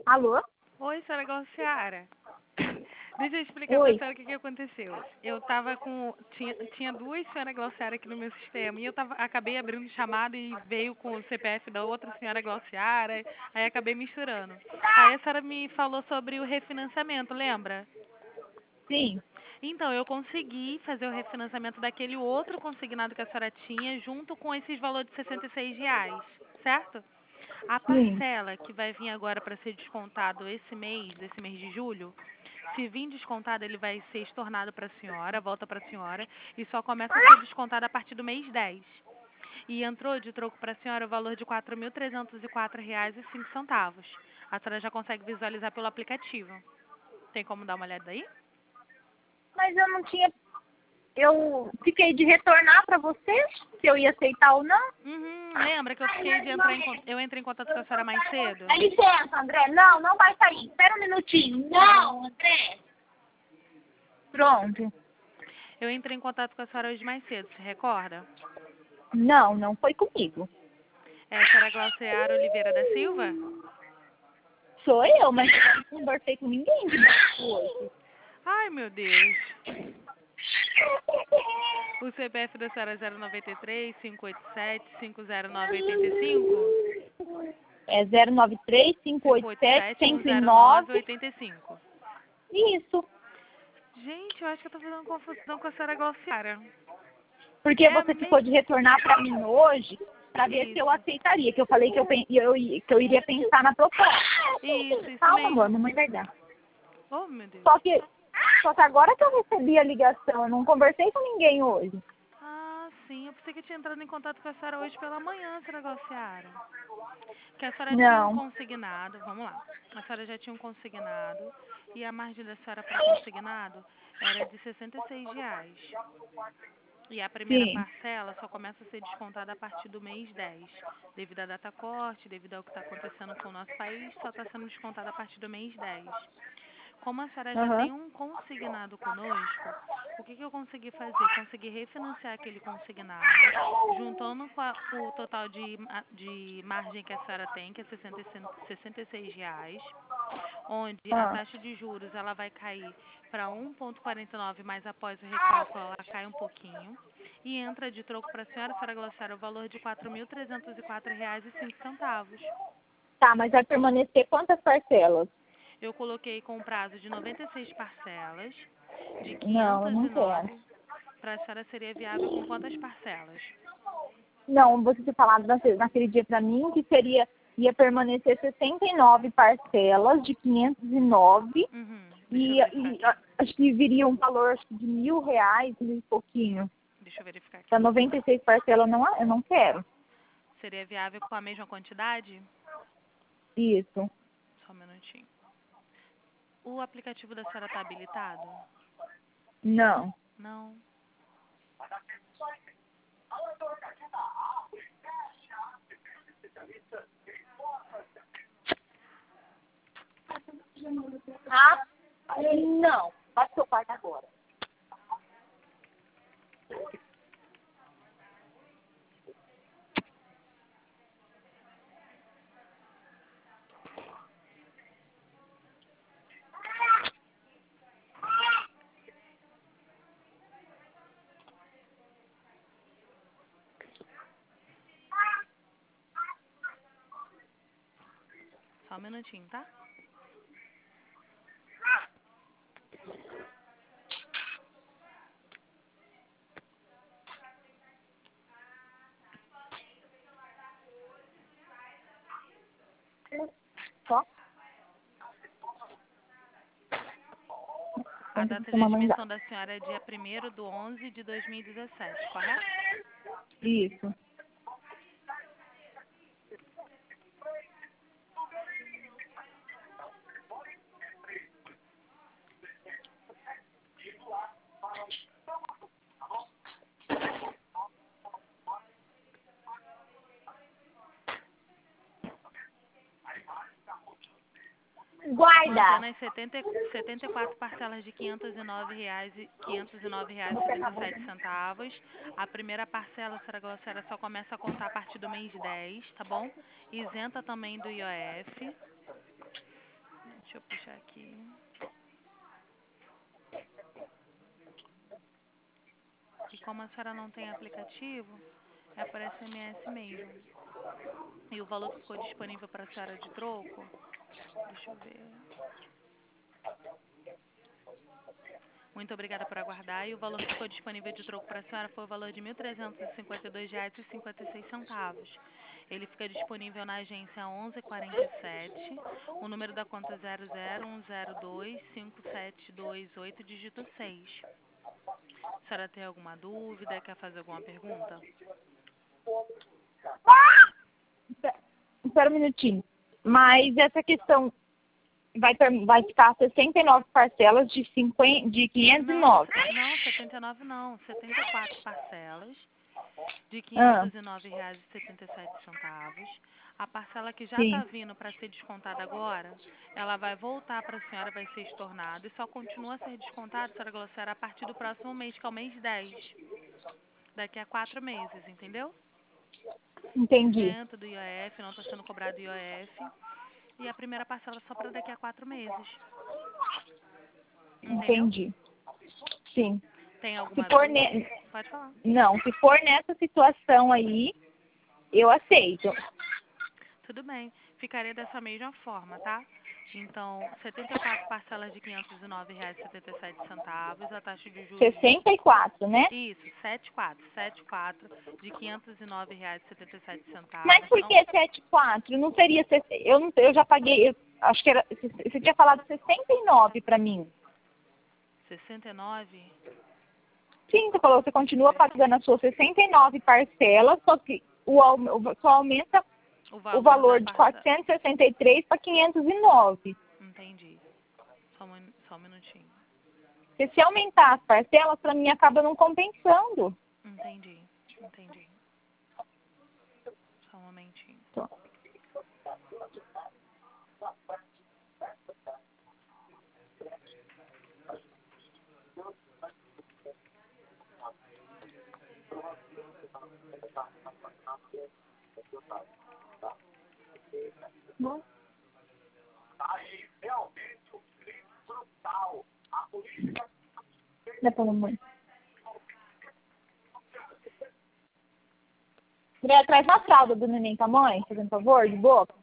Alô? Oi, senhora Glauciara. Deixa eu explicar pra Oi. senhora o que aconteceu. Eu tava com. Tinha duas senhoras Glauciara aqui no meu sistema. E eu acabei abrindo chamada e veio com o CPF da outra senhora Glauciara. Aí acabei misturando. Aí a senhora me falou sobre o refinanciamento, lembra? Sim, Então, eu consegui fazer o refinanciamento daquele outro consignado que a senhora tinha, junto com esses valores de R$ 66, certo? A sim. parcela que vai vir agora para ser descontado esse mês de julho, se vir descontado, ele vai ser estornado para a senhora, volta para a senhora, e só começa a ser descontado a partir do mês 10. E entrou de troco para a senhora o valor de R$ 4.304,05. A senhora já consegue visualizar pelo aplicativo. Tem como dar uma olhada aí? Mas eu não tinha. Eu fiquei de retornar para você se eu ia aceitar ou não. Lembra que eu fiquei de entrar eu entrei em contato com a senhora mais cedo? Dá licença, André. Não, não vai sair. Espera um minutinho. Não, André. Pronto. Eu entrei em contato com a senhora hoje mais cedo, se recorda? Não, não foi comigo. É a senhora Glauciara Oliveira da Silva? Sou eu, mas eu não conversei com ninguém de banco hoje. Ai, meu Deus. O CPF da senhora é 093 587 50985? É 093 587 587 109 109. 85. Isso. Gente, eu acho que eu tô fazendo confusão com a senhora Glauciara. Porque É a você ficou de retornar para mim hoje para ver se eu Isso. aceitaria. Que eu falei que eu iria pensar na proposta. Isso Calma, amor, mesmo. mamãe vai dar. Oh, meu Deus. Só que agora que eu recebi a ligação, eu não conversei com ninguém hoje. Ah, sim. Eu pensei que eu tinha entrado em contato com a senhora hoje pela manhã, senhora Glauciara. Que a senhora tinha um Não. consignado, vamos lá. A senhora já tinha um consignado e a margem da senhora para consignado era de R$ 66. E a primeira Sim. parcela só começa a ser descontada a partir do mês 10. Devido à data corte, devido ao que está acontecendo com o nosso país, só está sendo descontada a partir do mês 10. Como a senhora já Aham. tem um consignado conosco, o que eu consegui fazer? Consegui refinanciar aquele consignado, juntando com o total de margem que a senhora tem, que é R$ 66, onde a Ah. taxa de juros ela vai cair para 1,49, mas após o recálculo ela cai um pouquinho. E entra de troco para a senhora Glauciara, o valor de R$ 4.304,05. Tá, mas vai permanecer quantas parcelas? Eu coloquei com prazo de 96 parcelas, de Não, eu não quero. 509. Para a senhora seria viável com quantas parcelas? Não, você tinha falado naquele dia pra mim que ia permanecer 69 parcelas de 509 Deixa eu verificar e aqui. acho que viria um valor acho que de R$ 1.000, mil e pouquinho. Deixa eu verificar Para aqui. 96 parcelas eu não quero. Seria viável com a mesma quantidade? Isso. Só um minutinho. O aplicativo da senhora está habilitado? Não. Não. Ah, não. Vai pro seu quarto agora. Só um minutinho, tá? Só? A Quando data a de mamãe dá. admissão da senhora é dia 1º de 11 de 2017, correto? Isso. Guarda. Mantendo as 74 parcelas de R$ 509,77. A primeira parcela, senhora Glauciara, só começa a contar a partir do mês 10, tá bom? Isenta também do IOF. Deixa eu puxar aqui. E como a senhora não tem aplicativo, é por SMS mesmo. E o valor que ficou disponível para a senhora de troco, deixa eu ver. Muito obrigada por aguardar. E o valor que ficou disponível de troco para a senhora foi o valor de R$ 1.352,56. Ele fica disponível na agência 1147, o número da conta 0010257228, dígito 6. A senhora tem alguma dúvida? Quer fazer alguma pergunta? Espera um minutinho. Mas essa questão vai ficar 69 parcelas de 509. Não, 79 não. 74 parcelas de R$ Ah, 509,77. A parcela que já sim, está vindo para ser descontada agora, ela vai voltar para a senhora, vai ser estornada e só continua a ser descontada, senhora Glossária, a partir do próximo mês, que é o mês 10. Daqui a 4 meses, entendeu? entendi. Isento do IOF, não está sendo cobrado IOF. E a primeira parcela só para daqui a 4 meses. Entendeu? Entendi. Sim. Tem Se alguma for dúvida? Pode falar. Não, se for nessa situação aí, eu aceito. Tudo bem. Ficaria dessa mesma forma, tá? Então, 74 parcelas de R$ 509,77, a taxa de juros de... 64, né? Isso, 74 de R$ 509,77. Mas por Não, que 74? Não seria... eu já paguei... acho que era... Você tinha falado 69 para mim. 69? Sim, você falou, você continua pagando as suas 69 parcelas, só que só aumenta o Da valor de parcela. 463 para 509. Entendi. Só um minutinho. Porque se aumentar as parcelas, para mim acaba não compensando. Entendi. Só um momentinho. Dá pra mamãe. André, traz uma fralda do neném pra mãe, fazendo favor, de boca.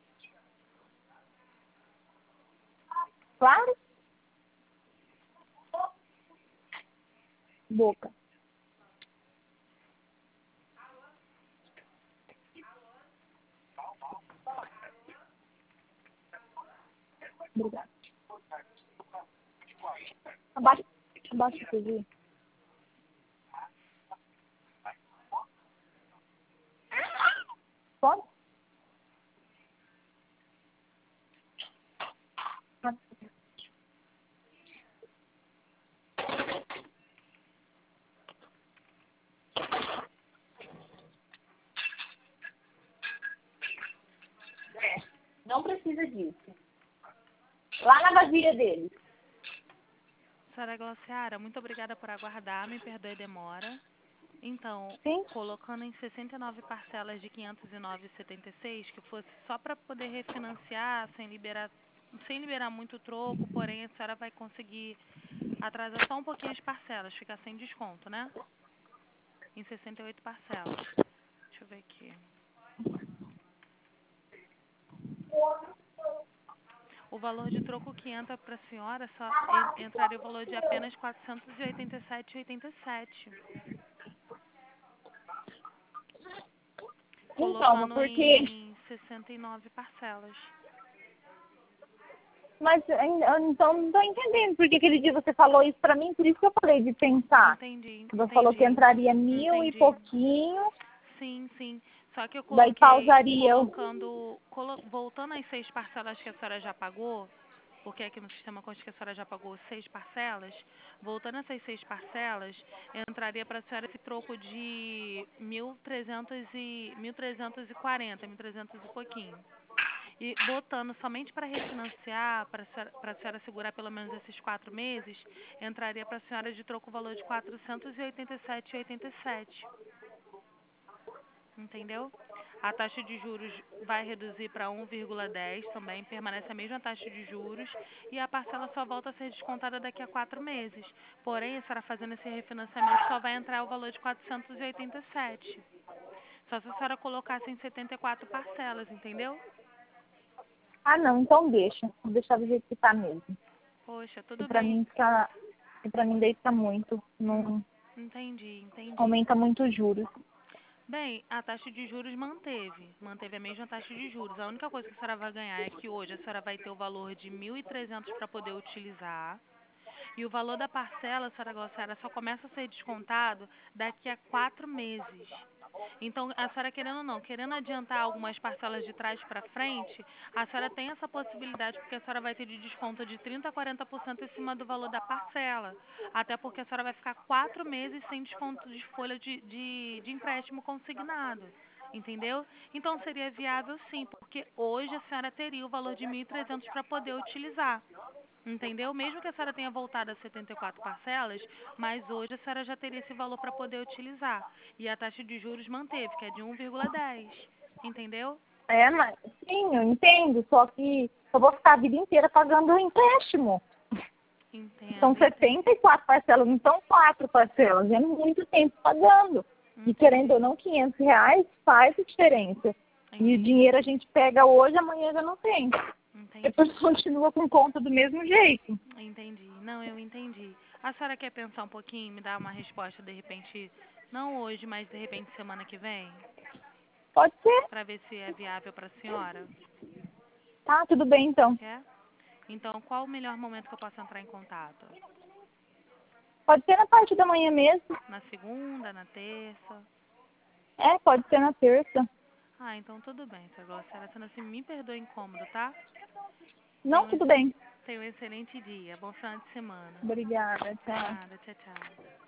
Claro? Boca. Obrigada. Abaixa a TV. Pode? Não precisa disso. Lá na vasilha dele. Senhora Glauciara, muito obrigada por aguardar. Me perdoe a demora. Então, Sim? colocando em 69 parcelas de R$ 509,76, que fosse só para poder refinanciar, sem liberar muito troco, porém a senhora vai conseguir atrasar só um pouquinho as parcelas, ficar sem desconto, né? Em 68 parcelas. Deixa eu ver aqui. O valor de troco que entra para a senhora só entraria o valor de apenas R$ 487,87. Então, Colocando porque... em 69 parcelas. Mas então não tô entendendo porque aquele dia você falou isso pra mim, por isso que eu falei de pensar. Você falou que entraria 1.000 e pouquinho. Sim. Só que eu Daí coloquei, pausaria. voltando às 6 parcelas que a senhora já pagou, porque aqui no sistema consta que a senhora já pagou 6 parcelas, voltando essas 6 parcelas, entraria para a senhora esse troco de 1.340, 1.300 e pouquinho. E botando somente para refinanciar, para a senhora segurar pelo menos esses 4 meses, entraria para a senhora de troco o valor de R$ 487,87. Entendeu? A taxa de juros vai reduzir para 1,10 também, permanece a mesma taxa de juros e a parcela só volta a ser descontada daqui a 4 meses. Porém, a senhora fazendo esse refinanciamento só vai entrar o valor de 487. Só se a senhora colocasse em 74 parcelas, entendeu? Ah, não, então deixa. Vou deixar do jeito que tá mesmo. Poxa, E tudo pra bem. mim fica. E pra mim daí fica muito. Hum, Não entendi. aumenta muito os juros. Bem, a taxa de juros manteve a mesma taxa de juros. A única coisa que a senhora vai ganhar é que hoje a senhora vai ter o valor de 1.300 para poder utilizar. E o valor da parcela, senhora Glauciara, só começa a ser descontado daqui a 4 meses. Então, a senhora querendo ou não, querendo adiantar algumas parcelas de trás para frente, a senhora tem essa possibilidade porque a senhora vai ter de desconto de 30% a 40% em cima do valor da parcela. Até porque a senhora vai ficar 4 meses sem desconto de folha de empréstimo consignado. Entendeu? Então, seria viável sim, porque hoje a senhora teria o valor de 1.300 para poder utilizar. Entendeu? Mesmo que a senhora tenha voltado a 74 parcelas, mas hoje a senhora já teria esse valor para poder utilizar. E a taxa de juros manteve, que é de 1,10. Entendeu? É, mas sim, eu entendo. Só que eu vou ficar a vida inteira pagando o empréstimo. São Entendo. 74 parcelas, não são 4 parcelas. É muito tempo pagando. E querendo ou Entendi. não, R$ 500 faz a diferença. E o Entendi. dinheiro a gente pega hoje, amanhã já não tem. Depois Entendi. continua com conta do mesmo jeito. Entendi. Não, eu entendi. A senhora quer pensar um pouquinho e me dar uma resposta de repente, não hoje, mas de repente semana que vem? Pode ser. Para ver se é viável para a senhora? Tá, tudo bem então. Quer? Então, qual o melhor momento que eu posso entrar em contato? Pode ser na parte da manhã mesmo. Na segunda, na terça? É, pode ser na terça. Ah, então tudo bem, senhora Glauciara. Senão, assim, me perdoe o incômodo, tá? Não, tudo bem. Tenha um excelente dia. Bom final de semana. Obrigada, tchau. Nada, tchau, tchau.